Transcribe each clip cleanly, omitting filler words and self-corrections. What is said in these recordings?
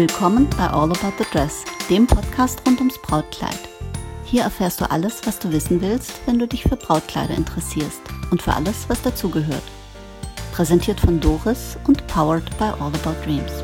Willkommen bei All About the Dress, dem Podcast rund ums Brautkleid. Hier erfährst du alles, was du wissen willst, wenn du dich für Brautkleider interessierst und für alles, was dazugehört. Präsentiert von Doris und powered by All About Dreams.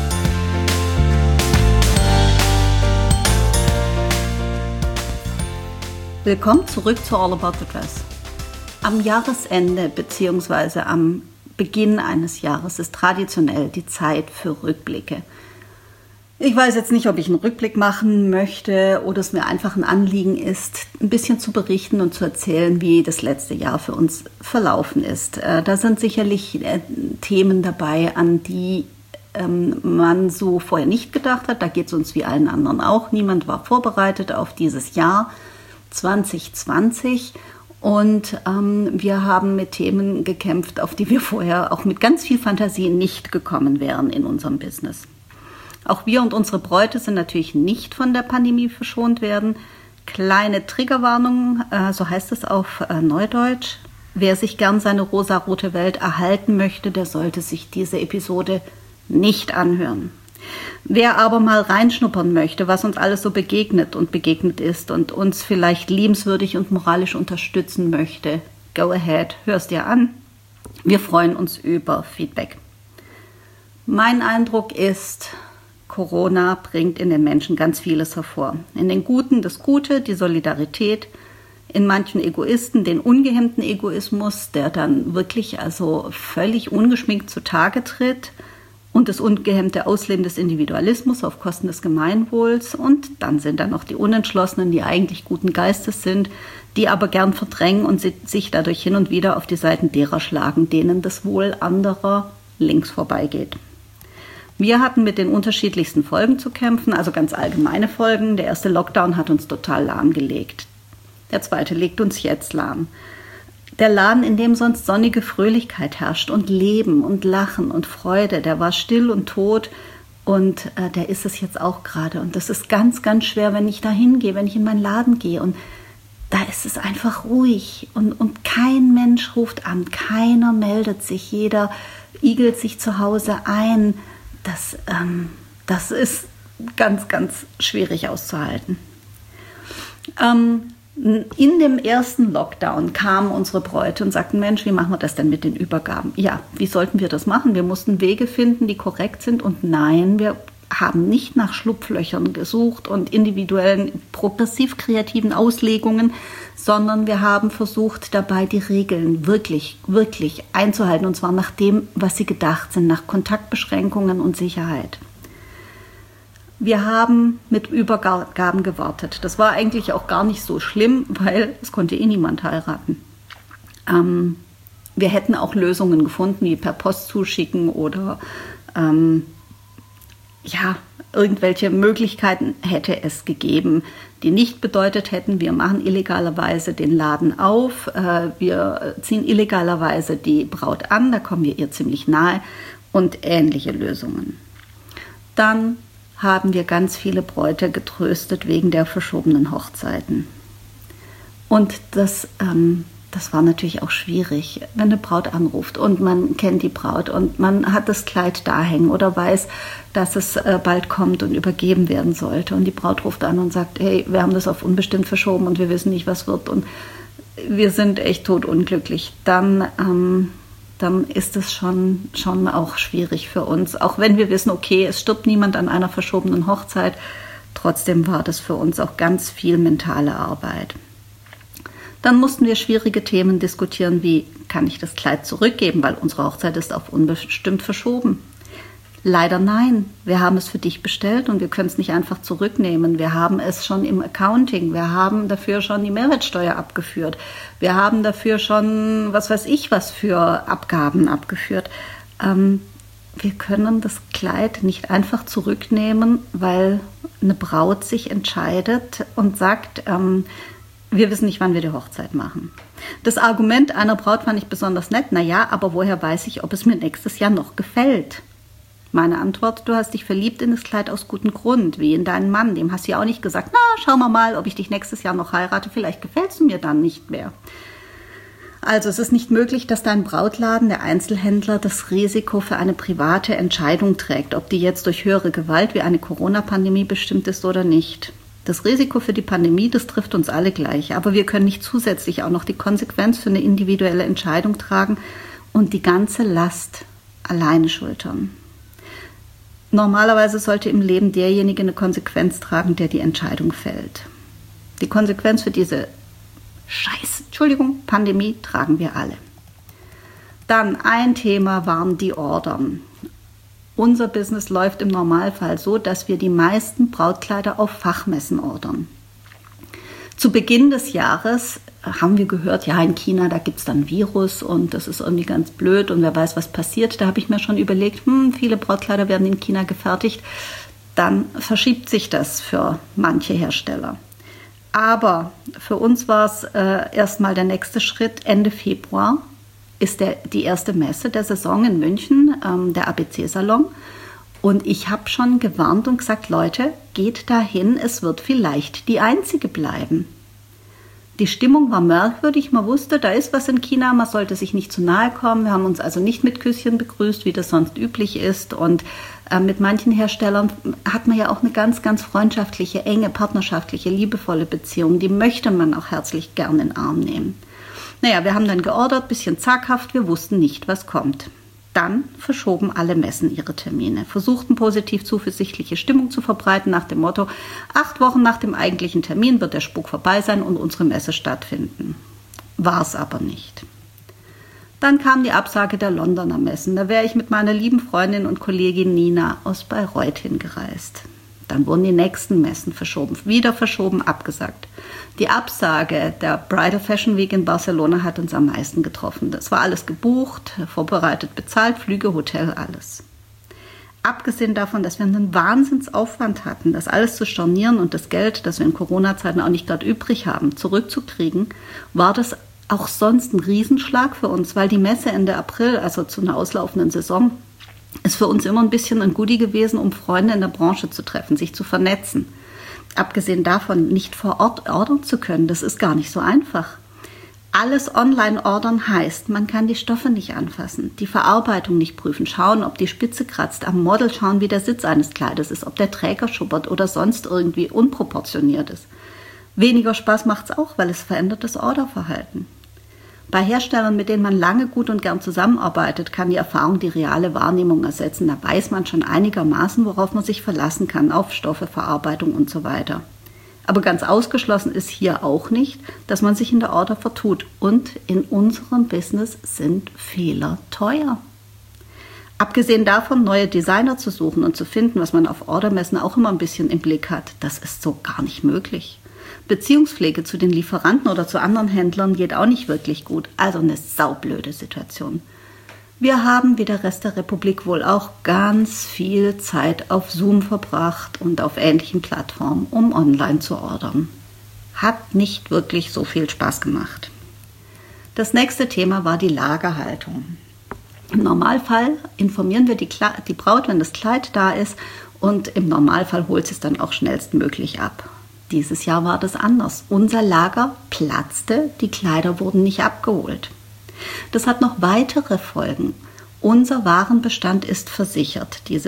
Willkommen zurück zu All About the Dress. Am Jahresende bzw. am Beginn eines Jahres ist traditionell die Zeit für Rückblicke. Ich weiß jetzt nicht, ob ich einen Rückblick machen möchte oder es mir einfach ein Anliegen ist, ein bisschen zu berichten und zu erzählen, wie das letzte Jahr für uns verlaufen ist. Da sind sicherlich Themen dabei, an die man so vorher nicht gedacht hat. Da geht es uns wie allen anderen auch. Niemand war vorbereitet auf dieses Jahr 2020. Und wir haben mit Themen gekämpft, auf die wir vorher auch mit ganz viel Fantasie nicht gekommen wären in unserem Business. Auch wir und unsere Bräute sind natürlich nicht von der Pandemie verschont werden. Kleine Triggerwarnung, so heißt es auf Neudeutsch. Wer sich gern seine rosarote Welt erhalten möchte, der sollte sich diese Episode nicht anhören. Wer aber mal reinschnuppern möchte, was uns alles so begegnet ist und uns vielleicht liebenswürdig und moralisch unterstützen möchte, go ahead, hör's dir an. Wir freuen uns über Feedback. Mein Eindruck ist, Corona bringt in den Menschen ganz vieles hervor. In den Guten das Gute, die Solidarität, in manchen Egoisten den ungehemmten Egoismus, der dann wirklich also völlig ungeschminkt zutage tritt, und das ungehemmte Ausleben des Individualismus auf Kosten des Gemeinwohls. Und dann sind da noch die Unentschlossenen, die eigentlich guten Geistes sind, die aber gern verdrängen und sich dadurch hin und wieder auf die Seiten derer schlagen, denen das Wohl anderer links vorbeigeht. Wir hatten mit den unterschiedlichsten Folgen zu kämpfen, also ganz allgemeine Folgen. Der erste Lockdown hat uns total lahmgelegt. Der zweite legt uns jetzt lahm. Der Laden, in dem sonst sonnige Fröhlichkeit herrscht und Leben und Lachen und Freude, der war still und tot und der ist es jetzt auch gerade. Und das ist ganz, ganz schwer, wenn ich da hingehe, wenn ich in meinen Laden gehe. Und da ist es einfach ruhig und kein Mensch ruft an, keiner meldet sich, jeder igelt sich zu Hause ein. Das ist ganz, ganz schwierig auszuhalten. In dem ersten Lockdown kamen unsere Bräute und sagten, Mensch, wie machen wir das denn mit den Übergaben? Ja, wie sollten wir das machen? Wir mussten Wege finden, die korrekt sind. Und nein, wir haben nicht nach Schlupflöchern gesucht und individuellen, progressiv kreativen Auslegungen, sondern wir haben versucht, dabei die Regeln wirklich, wirklich einzuhalten. Und zwar nach dem, was sie gedacht sind, nach Kontaktbeschränkungen und Sicherheit. Wir haben mit Übergaben gewartet. Das war eigentlich auch gar nicht so schlimm, weil es konnte eh niemand heiraten. Wir hätten auch Lösungen gefunden, wie per Post zuschicken oder irgendwelche Möglichkeiten hätte es gegeben, die nicht bedeutet hätten, wir machen illegalerweise den Laden auf, wir ziehen illegalerweise die Braut an, da kommen wir ihr ziemlich nahe und ähnliche Lösungen. Dann haben wir ganz viele Bräute getröstet wegen der verschobenen Hochzeiten. Und das war natürlich auch schwierig, wenn eine Braut anruft und man kennt die Braut und man hat das Kleid da hängen oder weiß, dass es bald kommt und übergeben werden sollte. Und die Braut ruft an und sagt, hey, wir haben das auf unbestimmt verschoben und wir wissen nicht, was wird. Und wir sind echt totunglücklich. Dann ist es schon auch schwierig für uns. Auch wenn wir wissen, okay, es stirbt niemand an einer verschobenen Hochzeit, trotzdem war das für uns auch ganz viel mentale Arbeit. Dann mussten wir schwierige Themen diskutieren, wie kann ich das Kleid zurückgeben, weil unsere Hochzeit ist auf unbestimmt verschoben. Leider nein, wir haben es für dich bestellt und wir können es nicht einfach zurücknehmen. Wir haben es schon im Accounting, wir haben dafür schon die Mehrwertsteuer abgeführt. Wir haben dafür schon, was weiß ich, was für Abgaben abgeführt. Wir können das Kleid nicht einfach zurücknehmen, weil eine Braut sich entscheidet und sagt, wir wissen nicht, wann wir die Hochzeit machen. Das Argument einer Braut fand ich besonders nett. Naja, aber woher weiß ich, ob es mir nächstes Jahr noch gefällt? Meine Antwort, du hast dich verliebt in das Kleid aus gutem Grund, wie in deinen Mann. Dem hast du ja auch nicht gesagt, na, schauen wir mal, ob ich dich nächstes Jahr noch heirate, vielleicht gefällst du mir dann nicht mehr. Also es ist nicht möglich, dass dein Brautladen, der Einzelhändler, das Risiko für eine private Entscheidung trägt, ob die jetzt durch höhere Gewalt wie eine Corona-Pandemie bestimmt ist oder nicht. Das Risiko für die Pandemie, das trifft uns alle gleich, aber wir können nicht zusätzlich auch noch die Konsequenz für eine individuelle Entscheidung tragen und die ganze Last alleine schultern. Normalerweise sollte im Leben derjenige eine Konsequenz tragen, der die Entscheidung fällt. Die Konsequenz für diese Pandemie tragen wir alle. Dann ein Thema waren die Ordern. Unser Business läuft im Normalfall so, dass wir die meisten Brautkleider auf Fachmessen ordern. Zu Beginn des Jahres haben wir gehört, ja, in China, da gibt es dann Virus und das ist irgendwie ganz blöd und wer weiß, was passiert. Da habe ich mir schon überlegt, viele Brautkleider werden in China gefertigt. Dann verschiebt sich das für manche Hersteller. Aber für uns war es erstmal der nächste Schritt. Ende Februar ist die erste Messe der Saison in München, der ABC-Salon. Und ich habe schon gewarnt und gesagt, Leute, geht dahin, es wird vielleicht die einzige bleiben. Die Stimmung war merkwürdig, man wusste, da ist was in China, man sollte sich nicht zu nahe kommen. Wir haben uns also nicht mit Küsschen begrüßt, wie das sonst üblich ist. Und mit manchen Herstellern hat man ja auch eine ganz, ganz freundschaftliche, enge, partnerschaftliche, liebevolle Beziehung. Die möchte man auch herzlich gern in den Arm nehmen. Naja, wir haben dann geordert, bisschen zaghaft, wir wussten nicht, was kommt. Dann verschoben alle Messen ihre Termine, versuchten positiv zuversichtliche Stimmung zu verbreiten nach dem Motto, 8 Wochen nach dem eigentlichen Termin wird der Spuk vorbei sein und unsere Messe stattfinden. War es aber nicht. Dann kam die Absage der Londoner Messen. Da wäre ich mit meiner lieben Freundin und Kollegin Nina aus Bayreuth hingereist. Dann wurden die nächsten Messen verschoben, wieder verschoben, abgesagt. Die Absage der Bridal Fashion Week in Barcelona hat uns am meisten getroffen. Das war alles gebucht, vorbereitet, bezahlt, Flüge, Hotel, alles. Abgesehen davon, dass wir einen Wahnsinnsaufwand hatten, das alles zu stornieren und das Geld, das wir in Corona-Zeiten auch nicht gerade übrig haben, zurückzukriegen, war das auch sonst ein Riesenschlag für uns, weil die Messe Ende April, also zu einer auslaufenden Saison, ist für uns immer ein bisschen ein Goodie gewesen, um Freunde in der Branche zu treffen, sich zu vernetzen. Abgesehen davon, nicht vor Ort ordern zu können, das ist gar nicht so einfach. Alles online ordern heißt, man kann die Stoffe nicht anfassen, die Verarbeitung nicht prüfen, schauen, ob die Spitze kratzt, am Model schauen, wie der Sitz eines Kleides ist, ob der Träger schubbert oder sonst irgendwie unproportioniert ist. Weniger Spaß macht es auch, weil es verändert das Orderverhalten. Bei Herstellern, mit denen man lange gut und gern zusammenarbeitet, kann die Erfahrung die reale Wahrnehmung ersetzen. Da weiß man schon einigermaßen, worauf man sich verlassen kann, auf Stoffe, Verarbeitung und so weiter. Aber ganz ausgeschlossen ist hier auch nicht, dass man sich in der Order vertut. Und in unserem Business sind Fehler teuer. Abgesehen davon, neue Designer zu suchen und zu finden, was man auf Ordermessen auch immer ein bisschen im Blick hat, das ist so gar nicht möglich. Beziehungspflege zu den Lieferanten oder zu anderen Händlern geht auch nicht wirklich gut. Also eine saublöde Situation. Wir haben wie der Rest der Republik wohl auch ganz viel Zeit auf Zoom verbracht und auf ähnlichen Plattformen, um online zu ordern. Hat nicht wirklich so viel Spaß gemacht. Das nächste Thema war die Lagerhaltung. Im Normalfall informieren wir die Braut, wenn das Kleid da ist, und im Normalfall holt sie es dann auch schnellstmöglich ab. Dieses Jahr war das anders. Unser Lager platzte, die Kleider wurden nicht abgeholt. Das hat noch weitere Folgen. Unser Warenbestand ist versichert. Diese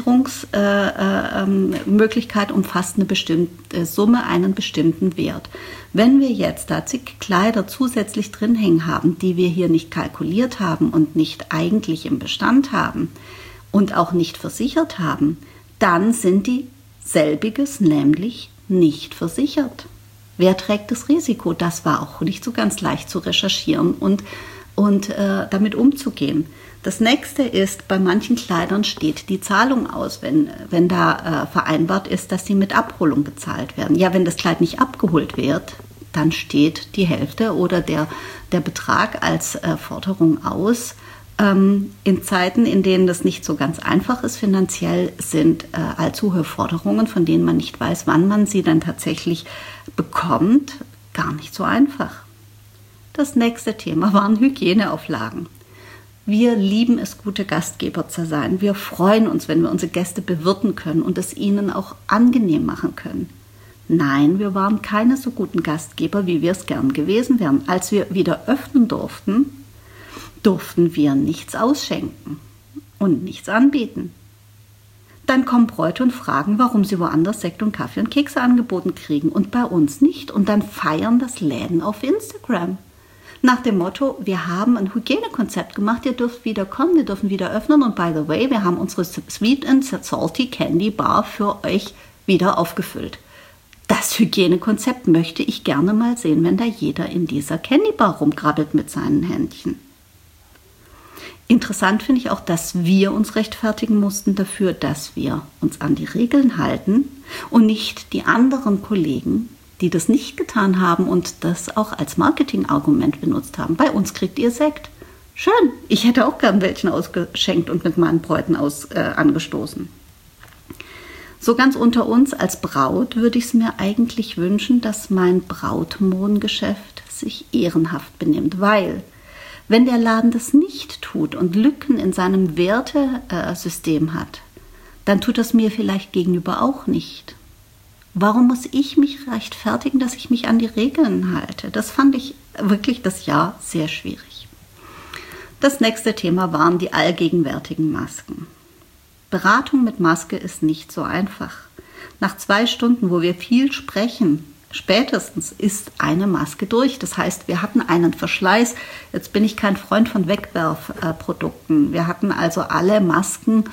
Versicherungsmöglichkeit umfasst eine bestimmte Summe, einen bestimmten Wert. Wenn wir jetzt da zig Kleider zusätzlich drin hängen haben, die wir hier nicht kalkuliert haben und nicht eigentlich im Bestand haben und auch nicht versichert haben, dann sind die selbiges nämlich nicht versichert. Wer trägt das Risiko? Das war auch nicht so ganz leicht zu recherchieren und damit umzugehen. Das nächste ist, bei manchen Kleidern steht die Zahlung aus, wenn da vereinbart ist, dass sie mit Abholung bezahlt werden. Ja, wenn das Kleid nicht abgeholt wird, dann steht die Hälfte oder der Betrag als Forderung aus. In Zeiten, in denen das nicht so ganz einfach ist finanziell, sind allzu hohe Forderungen, von denen man nicht weiß, wann man sie dann tatsächlich bekommt, gar nicht so einfach. Das nächste Thema waren Hygieneauflagen. Wir lieben es, gute Gastgeber zu sein. Wir freuen uns, wenn wir unsere Gäste bewirten können und es ihnen auch angenehm machen können. Nein, wir waren keine so guten Gastgeber, wie wir es gern gewesen wären. Als wir wieder öffnen durften wir nichts ausschenken und nichts anbieten. Dann kommen Bräute und fragen, warum sie woanders Sekt und Kaffee und Kekse angeboten kriegen und bei uns nicht. Und dann feiern das Läden auf Instagram. Nach dem Motto, wir haben ein Hygienekonzept gemacht, ihr dürft wieder kommen, wir dürfen wieder öffnen. Und by the way, wir haben unsere Sweet and Salty Candy Bar für euch wieder aufgefüllt. Das Hygienekonzept möchte ich gerne mal sehen, wenn da jeder in dieser Candy Bar rumkrabbelt mit seinen Händchen. Interessant finde ich auch, dass wir uns rechtfertigen mussten dafür, dass wir uns an die Regeln halten und nicht die anderen Kollegen, die das nicht getan haben und das auch als Marketingargument benutzt haben. Bei uns kriegt ihr Sekt. Schön, ich hätte auch gern welchen ausgeschenkt und mit meinen Bräuten angestoßen. So ganz unter uns als Braut würde ich es mir eigentlich wünschen, dass mein Brautmodengeschäft sich ehrenhaft benimmt, weil wenn der Laden das nicht tut und Lücken in seinem Wertesystem hat, dann tut das mir vielleicht gegenüber auch nicht. Warum muss ich mich rechtfertigen, dass ich mich an die Regeln halte? Das fand ich wirklich das Jahr sehr schwierig. Das nächste Thema waren die allgegenwärtigen Masken. Beratung mit Maske ist nicht so einfach. Nach 2 Stunden, wo wir viel sprechen, spätestens ist eine Maske durch. Das heißt, wir hatten einen Verschleiß. Jetzt bin ich kein Freund von Wegwerfprodukten. Wir hatten also alle Masken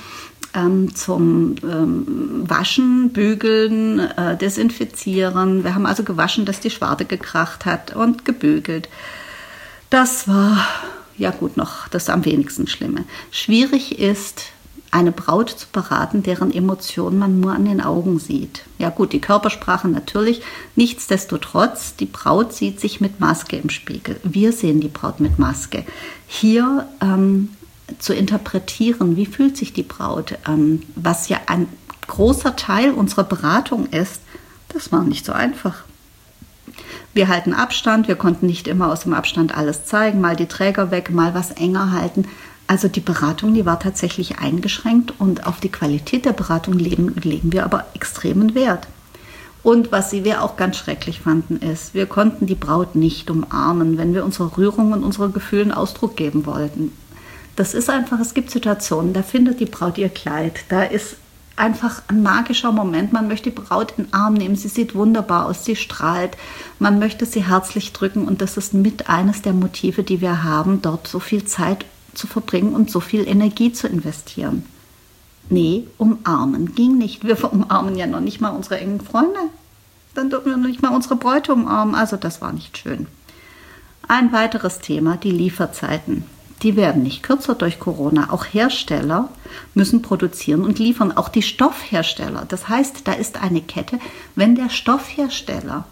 zum Waschen, Bügeln, Desinfizieren. Wir haben also gewaschen, dass die Schwarte gekracht hat und gebügelt. Das war ja gut noch das am wenigsten Schlimme. Schwierig ist, eine Braut zu beraten, deren Emotionen man nur an den Augen sieht. Ja gut, die Körpersprache natürlich. Nichtsdestotrotz, die Braut sieht sich mit Maske im Spiegel. Wir sehen die Braut mit Maske. Hier zu interpretieren, wie fühlt sich die Braut, was ja ein großer Teil unserer Beratung ist, das war nicht so einfach. Wir halten Abstand, wir konnten nicht immer aus dem Abstand alles zeigen, mal die Träger weg, mal was enger halten. Also die Beratung, die war tatsächlich eingeschränkt und auf die Qualität der Beratung legen wir aber extremen Wert. Und was wir auch ganz schrecklich fanden ist, wir konnten die Braut nicht umarmen, wenn wir unserer Rührung und unseren Gefühlen Ausdruck geben wollten. Das ist einfach, es gibt Situationen, da findet die Braut ihr Kleid, da ist einfach ein magischer Moment, man möchte die Braut in den Arm nehmen, sie sieht wunderbar aus, sie strahlt, man möchte sie herzlich drücken und das ist mit eines der Motive, die wir haben, dort so viel Zeit zu verbringen und so viel Energie zu investieren. Nee, umarmen ging nicht. Wir umarmen ja noch nicht mal unsere engen Freunde. Dann dürfen wir noch nicht mal unsere Bräute umarmen. Also das war nicht schön. Ein weiteres Thema, die Lieferzeiten. Die werden nicht kürzer durch Corona. Auch Hersteller müssen produzieren und liefern. Auch die Stoffhersteller. Das heißt, da ist eine Kette. Wenn der Stoffhersteller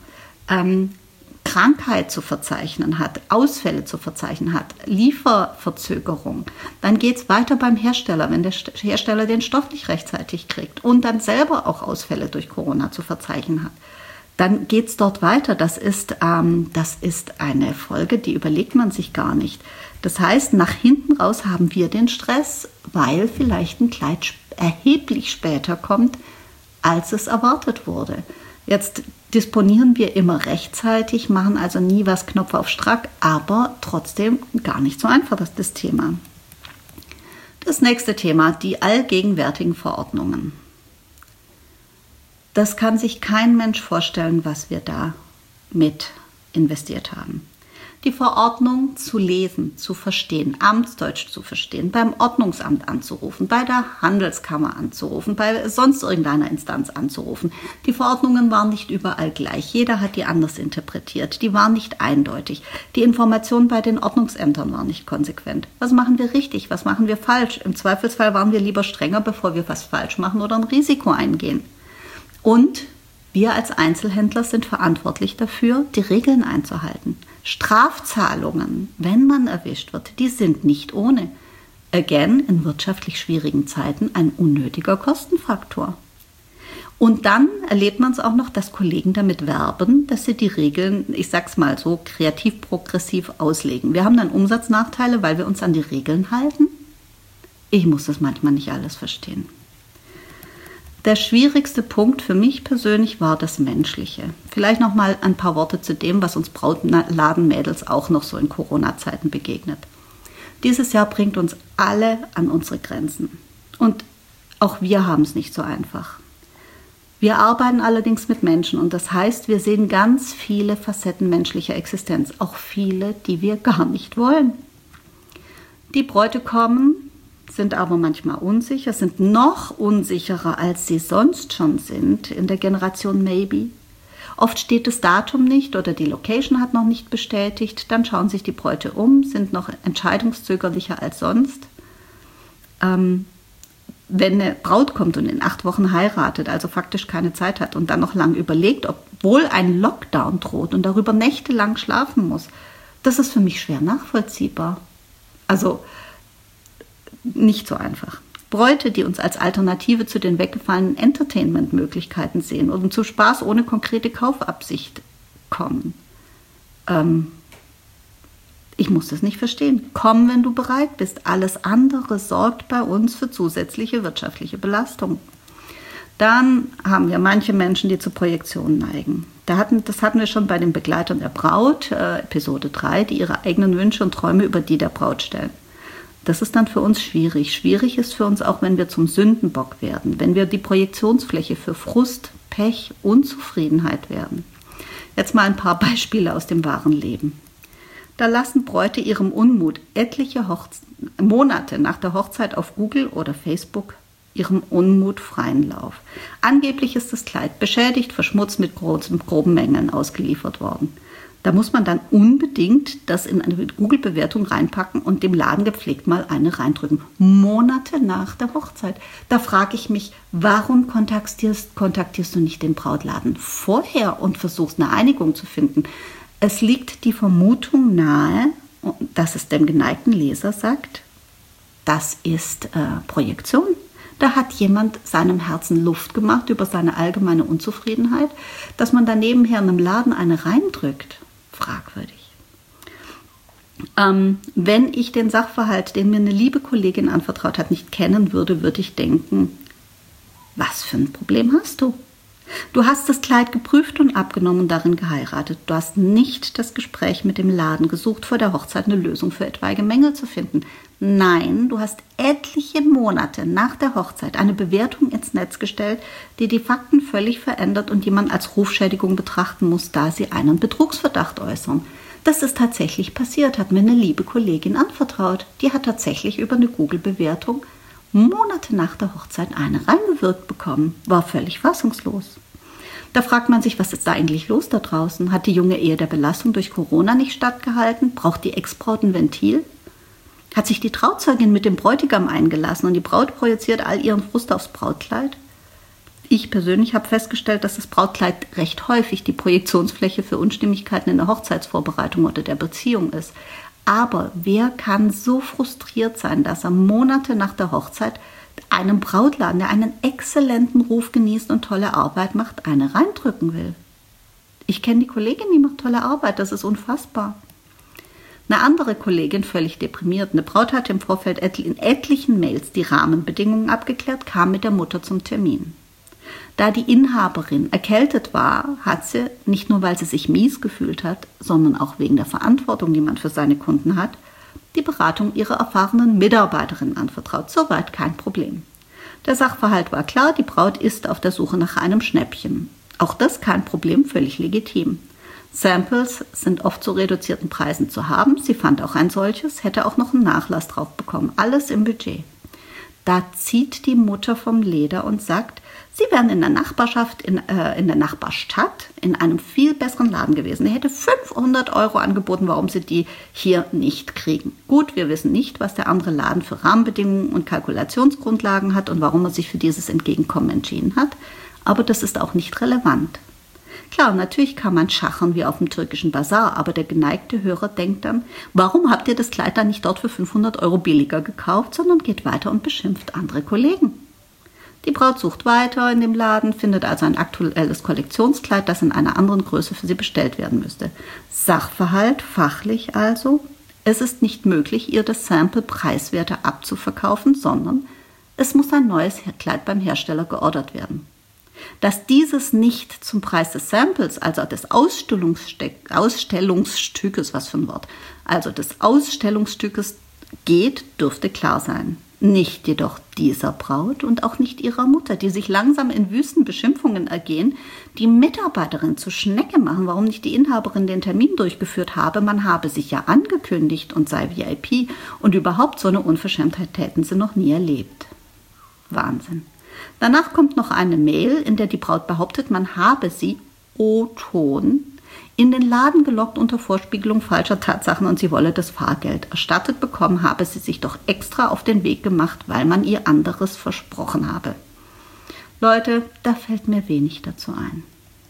Krankheit zu verzeichnen hat, Ausfälle zu verzeichnen hat, Lieferverzögerung, dann geht es weiter beim Hersteller, wenn der Hersteller den Stoff nicht rechtzeitig kriegt und dann selber auch Ausfälle durch Corona zu verzeichnen hat. Dann geht es dort weiter. Das ist eine Folge, die überlegt man sich gar nicht. Das heißt, nach hinten raus haben wir den Stress, weil vielleicht ein Kleid erheblich später kommt, als es erwartet wurde. Jetzt disponieren wir immer rechtzeitig, machen also nie was Knopf auf Strack, aber trotzdem gar nicht so einfach, das Thema. Das nächste Thema, die allgegenwärtigen Verordnungen. Das kann sich kein Mensch vorstellen, was wir da mit investiert haben. Die Verordnung zu lesen, zu verstehen, Amtsdeutsch zu verstehen, beim Ordnungsamt anzurufen, bei der Handelskammer anzurufen, bei sonst irgendeiner Instanz anzurufen. Die Verordnungen waren nicht überall gleich. Jeder hat die anders interpretiert. Die waren nicht eindeutig. Die Informationen bei den Ordnungsämtern waren nicht konsequent. Was machen wir richtig? Was machen wir falsch? Im Zweifelsfall waren wir lieber strenger, bevor wir was falsch machen oder ein Risiko eingehen. Und wir als Einzelhändler sind verantwortlich dafür, die Regeln einzuhalten. Strafzahlungen, wenn man erwischt wird, die sind nicht ohne. Again, in wirtschaftlich schwierigen Zeiten ein unnötiger Kostenfaktor. Und dann erlebt man es auch noch, dass Kollegen damit werben, dass sie die Regeln, ich sag's mal so, kreativ-progressiv auslegen. Wir haben dann Umsatznachteile, weil wir uns an die Regeln halten. Ich muss das manchmal nicht alles verstehen. Der schwierigste Punkt für mich persönlich war das Menschliche. Vielleicht noch mal ein paar Worte zu dem, was uns Brautladenmädels auch noch so in Corona-Zeiten begegnet. Dieses Jahr bringt uns alle an unsere Grenzen. Und auch wir haben es nicht so einfach. Wir arbeiten allerdings mit Menschen und das heißt, wir sehen ganz viele Facetten menschlicher Existenz, auch viele, die wir gar nicht wollen. Die Bräute kommen, sind aber manchmal unsicher, sind noch unsicherer, als sie sonst schon sind in der Generation Maybe. Oft steht das Datum nicht oder die Location hat noch nicht bestätigt, dann schauen sich die Bräute um, sind noch entscheidungszögerlicher als sonst. Wenn eine Braut kommt und in 8 Wochen heiratet, also faktisch keine Zeit hat und dann noch lang überlegt, obwohl ein Lockdown droht und darüber nächtelang schlafen muss, das ist für mich schwer nachvollziehbar. Also nicht so einfach. Bräute, die uns als Alternative zu den weggefallenen Entertainment-Möglichkeiten sehen und zu Spaß ohne konkrete Kaufabsicht kommen. Ich muss das nicht verstehen. Komm, wenn du bereit bist. Alles andere sorgt bei uns für zusätzliche wirtschaftliche Belastung. Dann haben wir manche Menschen, die zur Projektion neigen. Das hatten wir schon bei den Begleitern der Braut, Episode 3, die ihre eigenen Wünsche und Träume über die der Braut stellen. Das ist dann für uns schwierig. Schwierig ist für uns auch, wenn wir zum Sündenbock werden, wenn wir die Projektionsfläche für Frust, Pech, Unzufriedenheit werden. Jetzt mal ein paar Beispiele aus dem wahren Leben. Da lassen Bräute ihrem Unmut etliche Monate nach der Hochzeit auf Google oder Facebook ihrem Unmut freien Lauf. Angeblich ist das Kleid beschädigt, verschmutzt mit groben Mängeln ausgeliefert worden. Da muss man dann unbedingt das in eine Google-Bewertung reinpacken und dem Laden gepflegt mal eine reindrücken. Monate nach der Hochzeit. Da frage ich mich, warum kontaktierst du nicht den Brautladen vorher und versuchst eine Einigung zu finden? Es liegt die Vermutung nahe, dass es dem geneigten Leser sagt, das ist Projektion. Da hat jemand seinem Herzen Luft gemacht über seine allgemeine Unzufriedenheit, dass man dann nebenher in einem Laden eine reindrückt. Fragwürdig. Wenn ich den Sachverhalt, den mir eine liebe Kollegin anvertraut hat, nicht kennen würde, würde ich denken, was für ein Problem hast du? Du hast das Kleid geprüft und abgenommen und darin geheiratet. Du hast nicht das Gespräch mit dem Laden gesucht, vor der Hochzeit eine Lösung für etwaige Mängel zu finden. Nein, du hast etliche Monate nach der Hochzeit eine Bewertung ins Netz gestellt, die die Fakten völlig verändert und die man als Rufschädigung betrachten muss, da sie einen Betrugsverdacht äußern. Das ist tatsächlich passiert, hat mir eine liebe Kollegin anvertraut. Die hat tatsächlich über eine Google-Bewertung Monate nach der Hochzeit eine reingewirkt bekommen, war völlig fassungslos. Da fragt man sich, was ist da eigentlich los da draußen? Hat die junge Ehe der Belastung durch Corona nicht stattgehalten? Braucht die Ex-Braut ein Ventil? Hat sich die Trauzeugin mit dem Bräutigam eingelassen und die Braut projiziert all ihren Frust aufs Brautkleid? Ich persönlich habe festgestellt, dass das Brautkleid recht häufig die Projektionsfläche für Unstimmigkeiten in der Hochzeitsvorbereitung oder der Beziehung ist. Aber wer kann so frustriert sein, dass er Monate nach der Hochzeit einem Brautladen, der einen exzellenten Ruf genießt und tolle Arbeit macht, eine reindrücken will? Ich kenne die Kollegin, die macht tolle Arbeit, das ist unfassbar. Eine andere Kollegin, völlig deprimiert, eine Braut hatte im Vorfeld in etlichen Mails die Rahmenbedingungen abgeklärt, kam mit der Mutter zum Termin. Da die Inhaberin erkältet war, hat sie, nicht nur weil sie sich mies gefühlt hat, sondern auch wegen der Verantwortung, die man für seine Kunden hat, die Beratung ihrer erfahrenen Mitarbeiterin anvertraut. Soweit kein Problem. Der Sachverhalt war klar, die Braut ist auf der Suche nach einem Schnäppchen. Auch das kein Problem, völlig legitim. Samples sind oft zu reduzierten Preisen zu haben. Sie fand auch ein solches, hätte auch noch einen Nachlass drauf bekommen. Alles im Budget. Da zieht die Mutter vom Leder und sagt, sie wären in der Nachbarschaft, in der Nachbarstadt in einem viel besseren Laden gewesen. Er hätte 500 € angeboten, warum sie die hier nicht kriegen. Gut, wir wissen nicht, was der andere Laden für Rahmenbedingungen und Kalkulationsgrundlagen hat und warum er sich für dieses Entgegenkommen entschieden hat. Aber das ist auch nicht relevant. Klar, natürlich kann man schachern wie auf dem türkischen Bazar, aber der geneigte Hörer denkt dann, warum habt ihr das Kleid dann nicht dort für 500 € billiger gekauft, sondern geht weiter und beschimpft andere Kollegen. Die Braut sucht weiter in dem Laden, findet also ein aktuelles Kollektionskleid, das in einer anderen Größe für sie bestellt werden müsste. Sachverhalt, fachlich also, es ist nicht möglich, ihr das Sample preiswerter abzuverkaufen, sondern Es muss ein neues Kleid beim Hersteller geordert werden. Dass dieses nicht zum Preis des Samples, also des Ausstellungsstückes, was für ein Wort, also des Ausstellungsstückes geht, dürfte klar sein. Nicht jedoch dieser Braut und auch nicht ihrer Mutter, die sich langsam in wüsten Beschimpfungen ergehen, die Mitarbeiterin zur Schnecke machen, warum nicht die Inhaberin den Termin durchgeführt habe. Man habe sich ja angekündigt und sei VIP und überhaupt so eine Unverschämtheit hätten sie noch nie erlebt. Wahnsinn. Danach kommt noch eine Mail, in der die Braut behauptet, man habe sie O-Ton in den Laden gelockt unter Vorspiegelung falscher Tatsachen und sie wolle das Fahrgeld erstattet bekommen, habe sie sich doch extra auf den Weg gemacht, weil man ihr anderes versprochen habe. Leute, da fällt mir wenig dazu ein.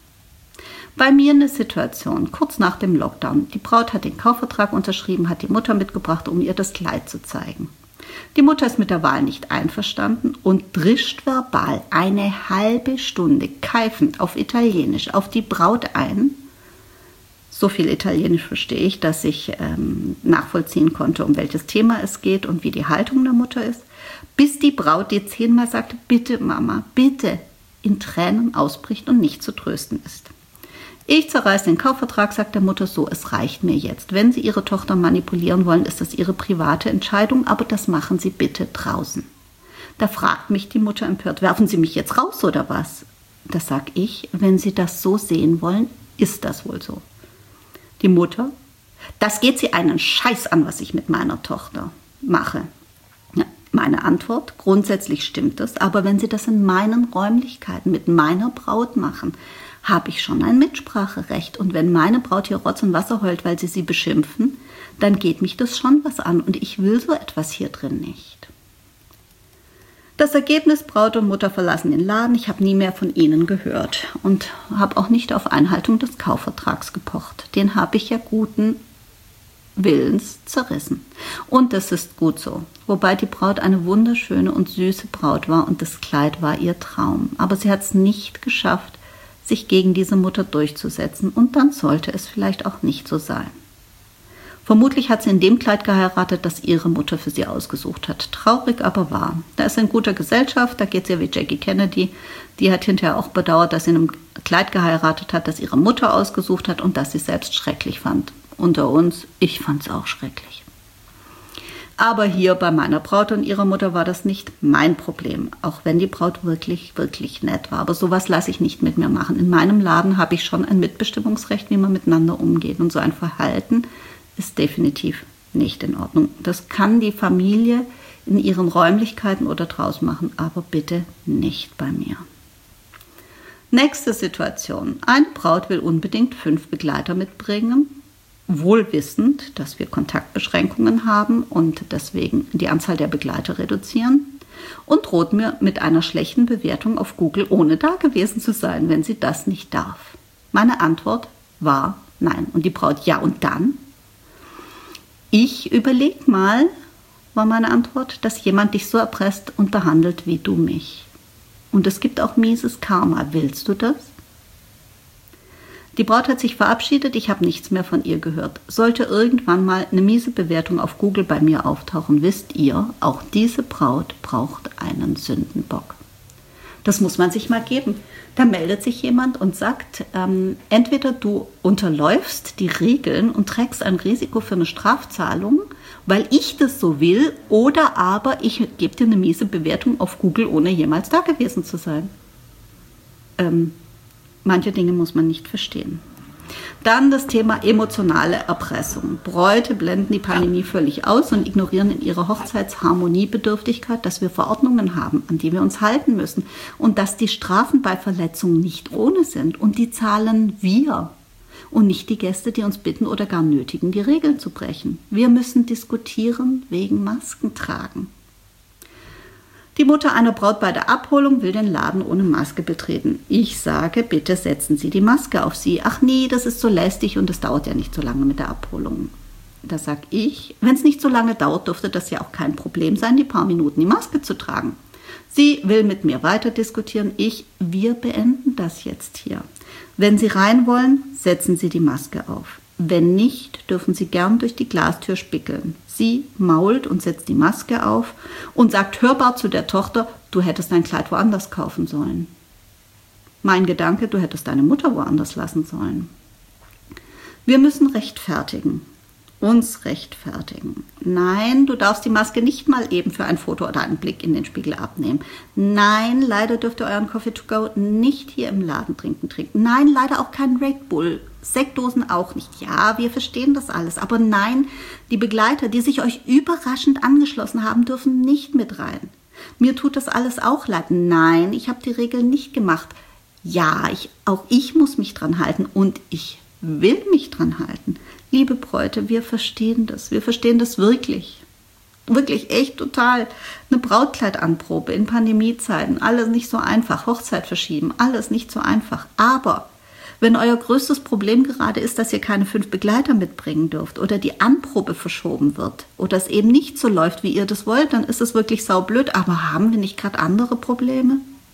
Bei mir eine Situation, kurz nach dem Lockdown. Die Braut hat den Kaufvertrag unterschrieben, hat die Mutter mitgebracht, um ihr das Kleid zu zeigen. Die Mutter ist mit der Wahl nicht einverstanden und drischt verbal eine halbe Stunde keifend auf Italienisch auf die Braut ein. So viel Italienisch verstehe ich, dass ich nachvollziehen konnte, um welches Thema es geht und wie die Haltung der Mutter ist, bis die Braut dir 10-mal sagte, bitte Mama, bitte, in Tränen ausbricht und nicht zu trösten ist. Ich zerreiße den Kaufvertrag, sagt der Mutter, so, es reicht mir jetzt. Wenn Sie Ihre Tochter manipulieren wollen, ist das Ihre private Entscheidung, aber das machen Sie bitte draußen. Da fragt mich die Mutter empört, werfen Sie mich jetzt raus oder was? Da sag ich, wenn Sie das so sehen wollen, ist das wohl so. Die Mutter, das geht sie einen Scheiß an, was ich mit meiner Tochter mache. Ja, meine Antwort, grundsätzlich stimmt es, aber wenn Sie das in meinen Räumlichkeiten mit meiner Braut machen, habe ich schon ein Mitspracherecht. Und wenn meine Braut hier Rotz und Wasser heult, weil sie beschimpfen, dann geht mich das schon was an und ich will so etwas hier drin nicht. Das Ergebnis, Braut und Mutter verlassen den Laden. Ich habe nie mehr von ihnen gehört und habe auch nicht auf Einhaltung des Kaufvertrags gepocht. Den habe ich ja guten Willens zerrissen. Und das ist gut so. Wobei die Braut eine wunderschöne und süße Braut war und das Kleid war ihr Traum. Aber sie hat es nicht geschafft, sich gegen diese Mutter durchzusetzen und dann sollte es vielleicht auch nicht so sein. Vermutlich hat sie in dem Kleid geheiratet, das ihre Mutter für sie ausgesucht hat. Traurig, aber wahr. Da ist sie in guter Gesellschaft, da geht es ihr wie Jackie Kennedy. Die hat hinterher auch bedauert, dass sie in einem Kleid geheiratet hat, das ihre Mutter ausgesucht hat und das sie selbst schrecklich fand. Unter uns, ich fand es auch schrecklich. Aber hier bei meiner Braut und ihrer Mutter war das nicht mein Problem, auch wenn die Braut wirklich, wirklich nett war. Aber sowas lasse ich nicht mit mir machen. In meinem Laden habe ich schon ein Mitbestimmungsrecht, wie man miteinander umgeht. Und so ein Verhalten ist definitiv nicht in Ordnung. Das kann die Familie in ihren Räumlichkeiten oder draußen machen, aber bitte nicht bei mir. Nächste Situation. Eine Braut will unbedingt 5 Begleiter mitbringen, wohl wissend, dass wir Kontaktbeschränkungen haben und deswegen die Anzahl der Begleiter reduzieren und droht mir mit einer schlechten Bewertung auf Google, ohne da gewesen zu sein, wenn sie das nicht darf. Meine Antwort war nein. Und die Braut, ja und dann? Ich überleg mal, war meine Antwort, dass jemand dich so erpresst und behandelt wie du mich. Und es gibt auch mieses Karma. Willst du das? Die Braut hat sich verabschiedet, ich habe nichts mehr von ihr gehört. Sollte irgendwann mal eine miese Bewertung auf Google bei mir auftauchen, wisst ihr, auch diese Braut braucht einen Sündenbock. Das muss man sich mal geben. Da meldet sich jemand und sagt, entweder du unterläufst die Regeln und trägst ein Risiko für eine Strafzahlung, weil ich das so will, oder aber ich gebe dir eine miese Bewertung auf Google, ohne jemals da gewesen zu sein. Manche Dinge muss man nicht verstehen. Dann das Thema emotionale Erpressung. Bräute blenden die Pandemie völlig aus und ignorieren in ihrer Hochzeitsharmoniebedürftigkeit, dass wir Verordnungen haben, an die wir uns halten müssen und dass die Strafen bei Verletzungen nicht ohne sind und die zahlen wir und nicht die Gäste, die uns bitten oder gar nötigen, die Regeln zu brechen. Wir müssen diskutieren wegen Masken tragen. Die Mutter einer Braut bei der Abholung will den Laden ohne Maske betreten. Ich sage, bitte setzen Sie die Maske auf sie. Ach nee, das ist so lästig und es dauert ja nicht so lange mit der Abholung. Da sage ich, wenn es nicht so lange dauert, dürfte das ja auch kein Problem sein, die paar Minuten die Maske zu tragen. Sie will mit mir weiter diskutieren. Wir beenden das jetzt hier. Wenn Sie rein wollen, setzen Sie die Maske auf. Wenn nicht, dürfen Sie gern durch die Glastür spickeln. Sie mault und setzt die Maske auf und sagt hörbar zu der Tochter, du hättest dein Kleid woanders kaufen sollen. Mein Gedanke, du hättest deine Mutter woanders lassen sollen. Wir müssen rechtfertigen. Uns rechtfertigen. Nein, du darfst die Maske nicht mal eben für ein Foto oder einen Blick in den Spiegel abnehmen. Nein, leider dürft ihr euren Coffee to go nicht hier im Laden trinken. Nein, leider auch keinen Red Bull. Sektdosen auch nicht. Ja, wir verstehen das alles. Aber nein, die Begleiter, die sich euch überraschend angeschlossen haben, dürfen nicht mit rein. Mir tut das alles auch leid. Nein, ich habe die Regeln nicht gemacht. Ja, auch ich muss mich dran halten und ich will mich dran halten. Liebe Bräute, wir verstehen das. Wir verstehen das wirklich. Wirklich, echt total. Eine Brautkleidanprobe in Pandemiezeiten, alles nicht so einfach. Hochzeit verschieben, alles nicht so einfach. Aber wenn euer größtes Problem gerade ist, dass ihr keine 5 Begleiter mitbringen dürft oder die Anprobe verschoben wird oder es eben nicht so läuft, wie ihr das wollt, dann ist es wirklich saublöd. Aber haben wir nicht gerade andere Probleme?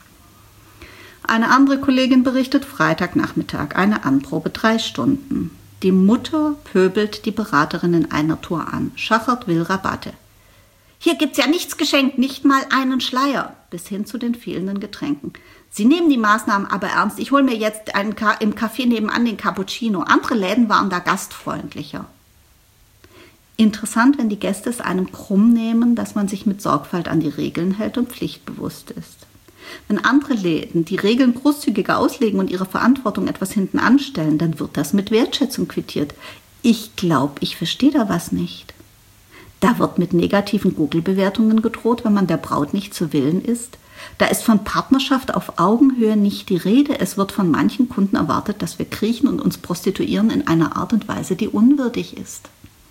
Eine andere Kollegin berichtet, Freitagnachmittag, eine Anprobe 3 Stunden. Die Mutter pöbelt die Beraterin in einer Tour an. Schachert will Rabatte. Hier gibt's ja nichts geschenkt, nicht mal einen Schleier. Bis hin zu den fehlenden Getränken. Sie nehmen die Maßnahmen aber ernst. Ich hole mir jetzt im Café nebenan den Cappuccino. Andere Läden waren da gastfreundlicher. Interessant, wenn die Gäste es einem krumm nehmen, dass man sich mit Sorgfalt an die Regeln hält und pflichtbewusst ist. Wenn andere Läden die Regeln großzügiger auslegen und ihre Verantwortung etwas hinten anstellen, dann wird das mit Wertschätzung quittiert. Ich glaube, ich verstehe da was nicht. Da wird mit negativen Google-Bewertungen gedroht, wenn man der Braut nicht zu Willen ist. Da ist von Partnerschaft auf Augenhöhe nicht die Rede. Es wird von manchen Kunden erwartet, dass wir kriechen und uns prostituieren in einer Art und Weise, die unwürdig ist.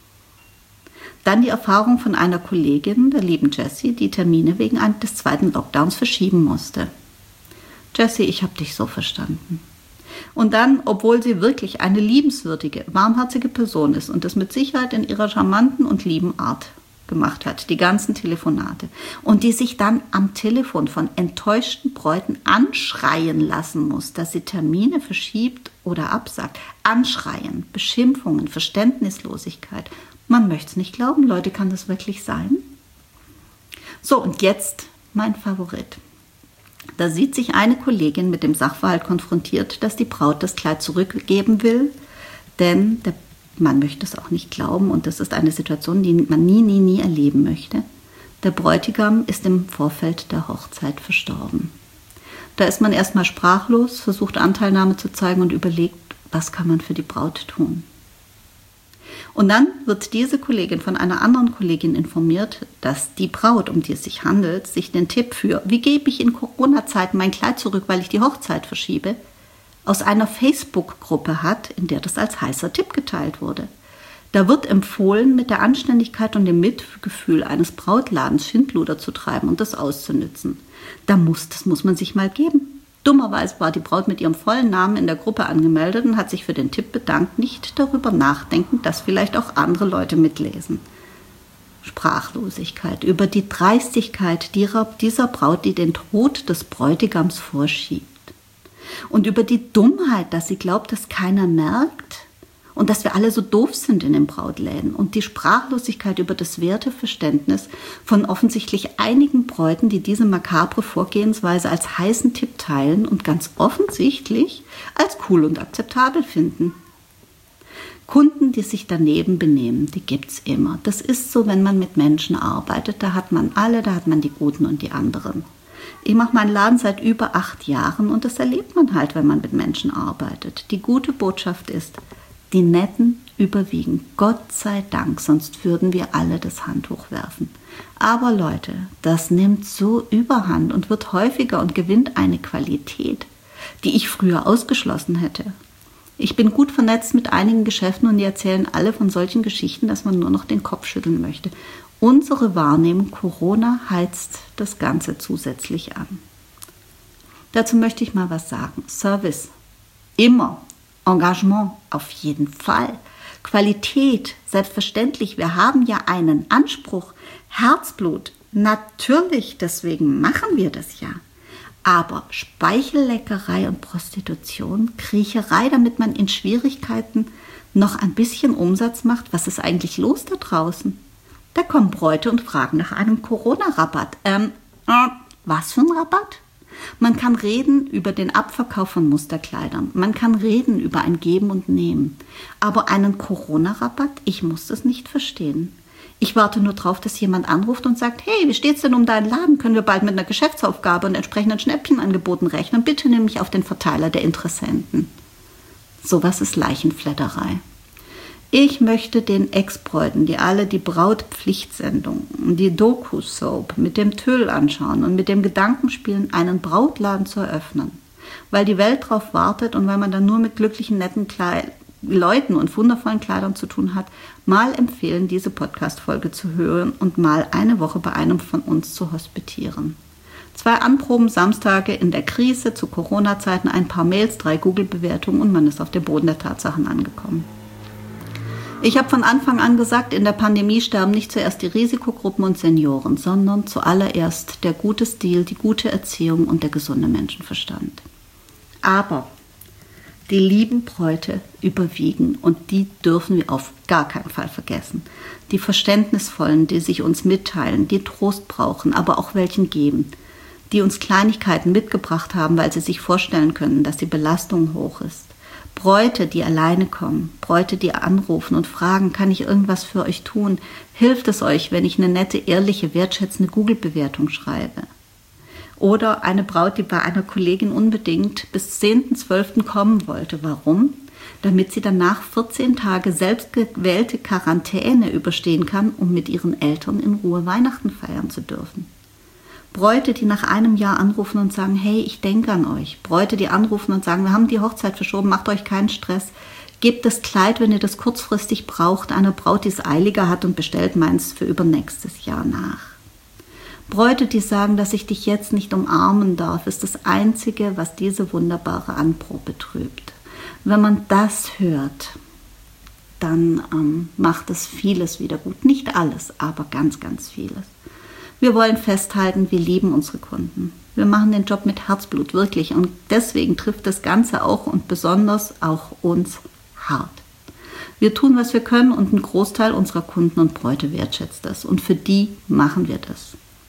Dann die Erfahrung von einer Kollegin, der lieben Jessie, die Termine wegen des 2. Lockdowns verschieben musste. Jessie, ich habe dich so verstanden. Und dann, obwohl sie wirklich eine liebenswürdige, warmherzige Person ist und das mit Sicherheit in ihrer charmanten und lieben Art gemacht hat, die ganzen Telefonate, und die sich dann am Telefon von enttäuschten Bräuten anschreien lassen muss, dass sie Termine verschiebt oder absagt. Anschreien, Beschimpfungen, Verständnislosigkeit. Man möchte es nicht glauben, Leute, kann das wirklich sein? So, und jetzt mein Favorit. Da sieht sich eine Kollegin mit dem Sachverhalt konfrontiert, dass die Braut das Kleid zurückgeben will, denn man möchte es auch nicht glauben und das ist eine Situation, die man nie erleben möchte. Der Bräutigam ist im Vorfeld der Hochzeit verstorben. Da ist man erstmal sprachlos, versucht Anteilnahme zu zeigen und überlegt, was kann man für die Braut tun. Und dann wird diese Kollegin von einer anderen Kollegin informiert, dass die Braut, um die es sich handelt, sich den Tipp für, wie gebe ich in Corona-Zeiten mein Kleid zurück, weil ich die Hochzeit verschiebe, aus einer Facebook-Gruppe hat, in der das als heißer Tipp geteilt wurde. Da wird empfohlen, mit der Anständigkeit und dem Mitgefühl eines Brautladens Schindluder zu treiben und das auszunützen. Das muss man sich mal geben. Dummerweise war die Braut mit ihrem vollen Namen in der Gruppe angemeldet und hat sich für den Tipp bedankt, nicht darüber nachdenkend, dass vielleicht auch andere Leute mitlesen. Sprachlosigkeit über die Dreistigkeit dieser Braut, die den Tod des Bräutigams vorschiebt. Und über die Dummheit, dass sie glaubt, dass keiner merkt und dass wir alle so doof sind in den Brautläden. Und die Sprachlosigkeit über das Werteverständnis von offensichtlich einigen Bräuten, die diese makabre Vorgehensweise als heißen Tipp teilen und ganz offensichtlich als cool und akzeptabel finden. Kunden, die sich daneben benehmen, die gibt's immer. Das ist so, wenn man mit Menschen arbeitet. Da hat man die Guten und die anderen. Ich mache meinen Laden seit über 8 Jahren und das erlebt man halt, wenn man mit Menschen arbeitet. Die gute Botschaft ist, die Netten überwiegen. Gott sei Dank, sonst würden wir alle das Handtuch werfen. Aber Leute, das nimmt so überhand und wird häufiger und gewinnt eine Qualität, die ich früher ausgeschlossen hätte. Ich bin gut vernetzt mit einigen Geschäften und die erzählen alle von solchen Geschichten, dass man nur noch den Kopf schütteln möchte. Unsere Wahrnehmung, Corona heizt das Ganze zusätzlich an. Dazu möchte ich mal was sagen. Service, immer. Engagement, auf jeden Fall. Qualität, selbstverständlich. Wir haben ja einen Anspruch. Herzblut, natürlich, deswegen machen wir das ja. Aber Speichelleckerei und Prostitution, Kriecherei, damit man in Schwierigkeiten noch ein bisschen Umsatz macht, was ist eigentlich los da draußen? Da kommen Bräute und fragen nach einem Corona-Rabatt. Was für ein Rabatt? Man kann reden über den Abverkauf von Musterkleidern. Man kann reden über ein Geben und Nehmen. Aber einen Corona-Rabatt? Ich muss das nicht verstehen. Ich warte nur drauf, dass jemand anruft und sagt, hey, wie steht's denn um deinen Laden? Können wir bald mit einer Geschäftsaufgabe und entsprechenden Schnäppchenangeboten rechnen? Bitte nimm mich auf den Verteiler der Interessenten. Sowas ist Leichenfledderei. Ich möchte den Ex-Bräuten, die alle die Brautpflichtsendung, die Doku-Soap mit dem Tüll anschauen und mit dem Gedanken spielen, einen Brautladen zu eröffnen, weil die Welt drauf wartet und weil man dann nur mit glücklichen, netten Leuten und wundervollen Kleidern zu tun hat, mal empfehlen, diese Podcast-Folge zu hören und mal eine Woche bei einem von uns zu hospitieren. 2 Anproben Samstage in der Krise zu Corona-Zeiten, ein paar Mails, 3 Google-Bewertungen und man ist auf dem Boden der Tatsachen angekommen. Ich habe von Anfang an gesagt, in der Pandemie sterben nicht zuerst die Risikogruppen und Senioren, sondern zuallererst der gute Stil, die gute Erziehung und der gesunde Menschenverstand. Aber die lieben Bräute überwiegen und die dürfen wir auf gar keinen Fall vergessen. Die Verständnisvollen, die sich uns mitteilen, die Trost brauchen, aber auch welchen geben, die uns Kleinigkeiten mitgebracht haben, weil sie sich vorstellen können, dass die Belastung hoch ist. Bräute, die alleine kommen, Bräute, die anrufen und fragen, kann ich irgendwas für euch tun? Hilft es euch, wenn ich eine nette, ehrliche, wertschätzende Google-Bewertung schreibe? Oder eine Braut, die bei einer Kollegin unbedingt bis 10.12. kommen wollte. Warum? Damit sie danach 14 Tage selbstgewählte Quarantäne überstehen kann, um mit ihren Eltern in Ruhe Weihnachten feiern zu dürfen. Bräute, die nach einem Jahr anrufen und sagen, hey, ich denke an euch. Bräute, die anrufen und sagen, wir haben die Hochzeit verschoben, macht euch keinen Stress. Gebt das Kleid, wenn ihr das kurzfristig braucht, einer Braut, die es eiliger hat und bestellt meins für übernächstes Jahr nach. Bräute, die sagen, dass ich dich jetzt nicht umarmen darf, ist das Einzige, was diese wunderbare Anprobe trübt. Wenn man das hört, dann macht es vieles wieder gut. Nicht alles, aber ganz, ganz vieles. Wir wollen festhalten, wir lieben unsere Kunden. Wir machen den Job mit Herzblut, wirklich. Und deswegen trifft das Ganze auch und besonders auch uns hart. Wir tun, was wir können und ein Großteil unserer Kunden und Bräute wertschätzt das. Und für die machen wir das.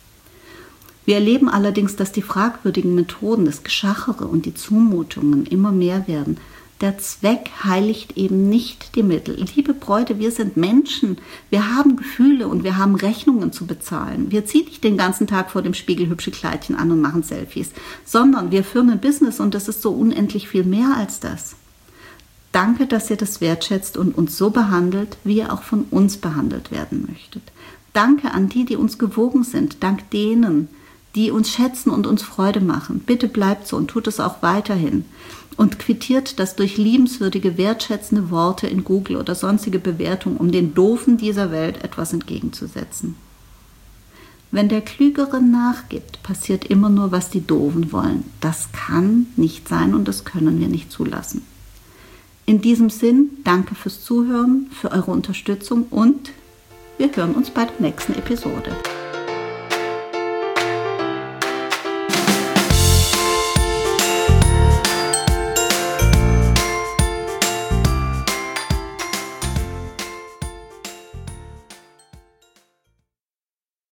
Wir erleben allerdings, dass die fragwürdigen Methoden, das Geschachere und die Zumutungen immer mehr werden. Der Zweck heiligt eben nicht die Mittel. Liebe Bräute, wir sind Menschen, wir haben Gefühle und wir haben Rechnungen zu bezahlen. Wir ziehen nicht den ganzen Tag vor dem Spiegel hübsche Kleidchen an und machen Selfies, sondern wir führen ein Business und das ist so unendlich viel mehr als das. Danke, dass ihr das wertschätzt und uns so behandelt, wie ihr auch von uns behandelt werden möchtet. Danke an die, die uns gewogen sind, dank denen, die uns schätzen und uns Freude machen. Bitte bleibt so und tut es auch weiterhin. Und quittiert das durch liebenswürdige, wertschätzende Worte in Google oder sonstige Bewertungen, um den Doofen dieser Welt etwas entgegenzusetzen. Wenn der Klügere nachgibt, passiert immer nur, was die Doofen wollen. Das kann nicht sein und das können wir nicht zulassen. In diesem Sinn, danke fürs Zuhören, für eure Unterstützung und wir hören uns bei der nächsten Episode.